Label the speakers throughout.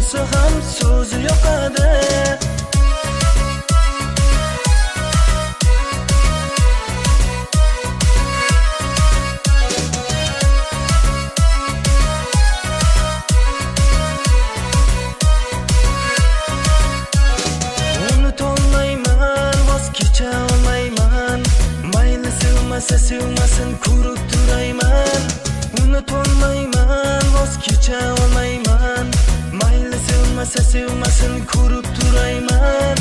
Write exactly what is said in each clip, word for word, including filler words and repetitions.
Speaker 1: bo'lsa ham so'zi yoqadi. Sevmasa sevmasin ko'rib turayman. Unutolmayman, voz kecha olmayman. Mayli sevmasa sevmasin ko'rib turayman.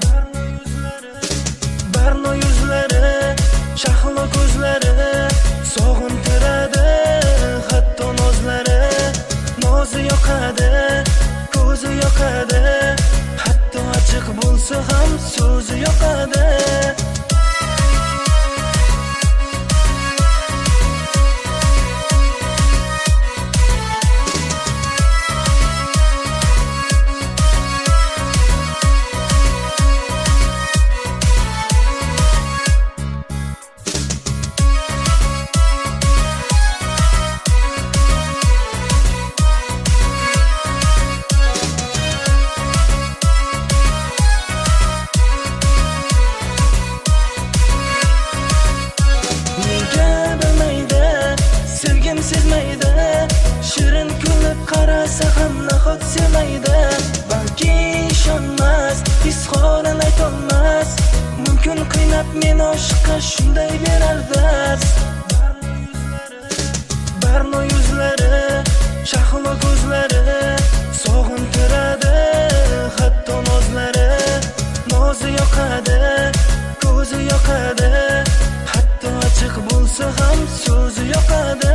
Speaker 1: Barno yuzlari, shahlo ko'zlari sog'intiradi, hatto nozlari. Nozi yoqadi, ko'zi yoqadi, hatto ochiq bo'lsa ham so'zi yoqadi. Sezmaydi, shirin kulib qarasa ham nahot sevmaydi. Balki ishonmas, izhorini aytolmas. Mumkin qiynab men oshiqqa shunday berar dars. Barno yuzlari, shahlo ko'zlari sog'intiradi, hatto nozlari. Nozi yoqadi, ko'zi yoqadi, hatto ochiq bo'lsa ham so'zi yoqadi.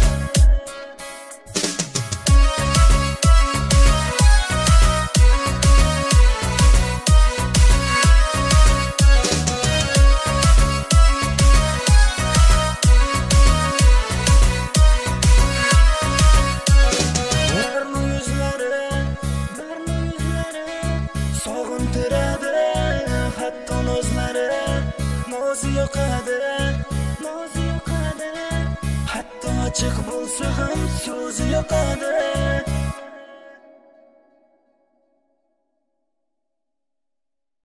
Speaker 1: Hatto nozlari, nozi yoqadi, nozi yoqadi, hatto ochiq bo'lsa ham so'zi yoqadi.